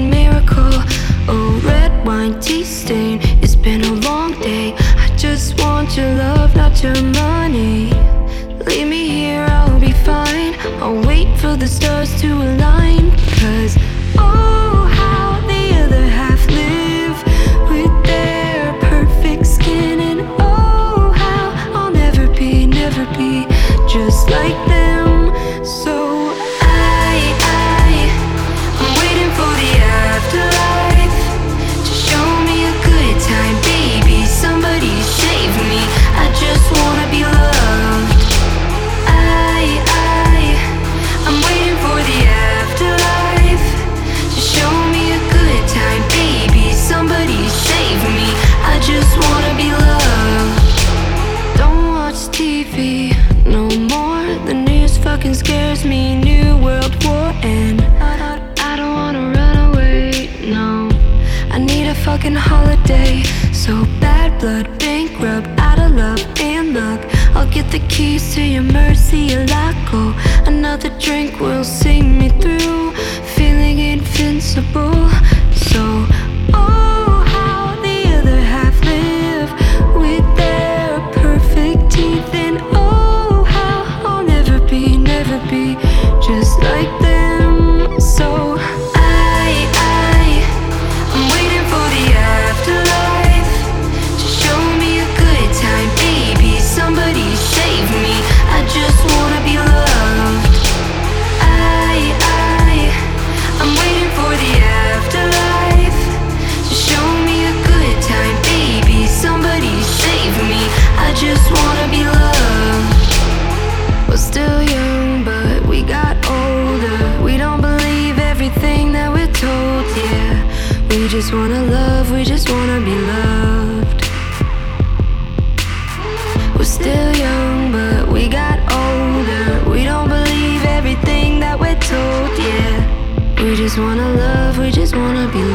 miracle. Oh, red wine, tea stain. It's been a long day. I just want your love, not your money. Leave me here, I'll be fine. I'll wait for the stars to align. 'Cause oh, how the other half live with their perfect skin. And oh, how I'll never be just like them. So I'm waiting for the afterlife to show me a good time, baby. Somebody save me. I just wanna be loved. I'm waiting for the afterlife to show me a good time, baby. Somebody save me. I just wanna be loved. Don't watch TV no more. The news fucking scares me. New world war and I don't wanna run away, no. I need a fucking holiday. So bad blood, bankrupt, out of love and luck. I'll get the keys to your Murcielago. Another drink will see me through, feeling invincible. So oh, how the other half live with their perfect teeth. And oh, how I'll never be just like them. So I'm waiting for the afterlife to show me a good time, baby. Somebody save me. I just wanna be loved. I'm waiting for the afterlife to show me a good time, baby. Somebody save me. I just wanna be loved. We're still young, but we got older. We don't believe everything that we're told, yeah. We just wanna love, we just wanna be loved. We're still young, but we got older. We don't believe everything that we're told, yeah. We just wanna love, we just wanna be loved.